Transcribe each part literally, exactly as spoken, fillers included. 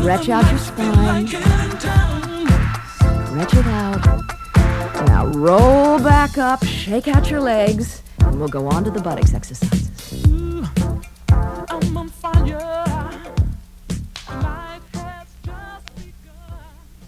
Stretch out your spine. Stretch it out. Now roll back up, shake out your legs, and we'll go on to the buttocks exercises. Ooh, I'm on fire. Life has just begun.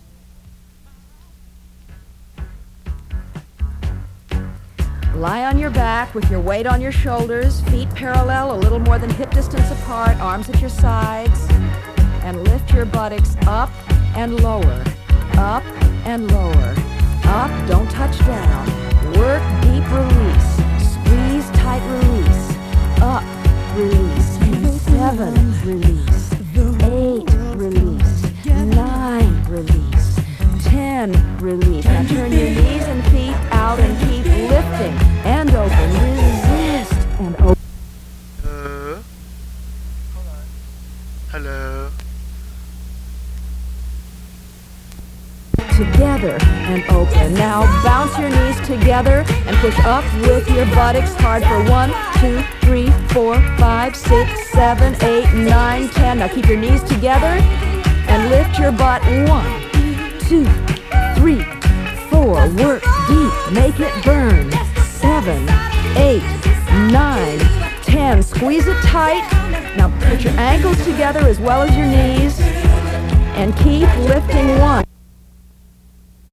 Lie on your back with your weight on your shoulders, feet parallel, a little more than hip distance apart, arms at your sides, and lift your buttocks up and lower, up and lower, up, don't touch down. Work deep release, squeeze tight release, up, release, seven, release, eight, release, nine, release, ten, release. Now turn your knees and feet out and keep lifting and open, resist and open. Hello? Hello? Together and open. Now bounce your knees together and push up with your buttocks hard for one, two, three, four, five, six, seven, eight, nine, ten. Now keep your knees together and lift your butt. One, two, three, four. Work deep. Make it burn. Seven, eight, nine, ten. Squeeze it tight. Now put your ankles together as well as your knees and keep lifting. One.